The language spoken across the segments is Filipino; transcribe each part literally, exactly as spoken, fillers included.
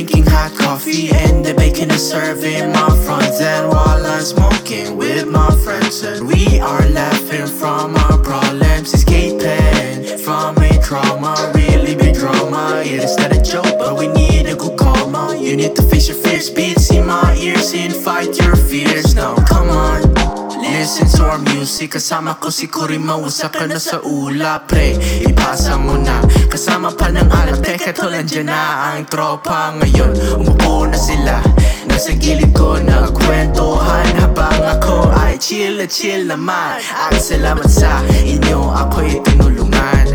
drinking hot coffee and the bacon is serving my front. Then while I'm smoking with my friends, and we are laughing from our problems, escaping from a trauma, really big drama. It is not a joke, but we need a good karma. You need to face your fears, beats in my ears, and fight your fears. Now come on, listen to our music. Kasama ko si Kurima, usa ka na sa ulap, pre. Ipasa mo na, kasama pa ng alak. Teka tol, andyan na ang tropa ngayon. Umupo na sila, nasa gilid ko nagkwentuhan, habang ako ay chill na chill naman. At salamat sa inyo, ako'y tinulungan.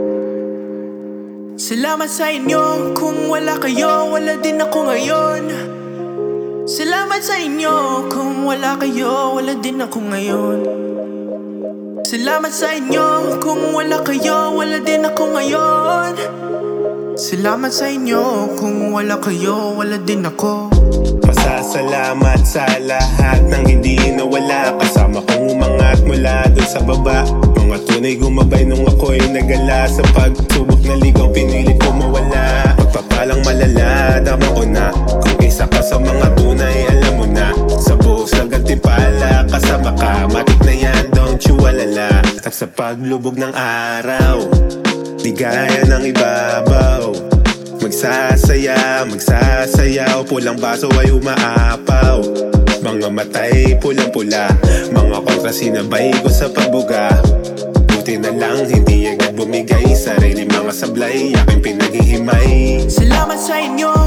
Salamat sa inyo, kung wala kayo, wala din ako ngayon. Salamat sa inyo, kung wala kayo, wala din ako ngayon. Salamat sa inyo, kung wala kayo, wala din ako ngayon. Salamat sa inyo, kung wala kayo, wala din ako. Pasasalamat sa lahat ng hindi nawala. Kasama kong umangat mula dun sa baba. Mga tunay gumabay nung ako'y nagala. Sa pagsubok na ligaw, pinilit ko mawala. Pagpapalang malala, dama ko na. Kung isa ka sa mga tunay, alam mo na. Sa buhos ng gantimpala, kasama ka, matik na yan, don't you alala. At sa paglubog ng araw, ligaya ng ibabaw, magsasaya, magsasayaw, pulang baso ay umaapaw. Mga matay pulang-pula, mga kontra sinabay ko sa pagbuga. Buti na lang hindi agad bumigay, sarili mga sablay, aking pinaghihimay. Salamat sa inyo,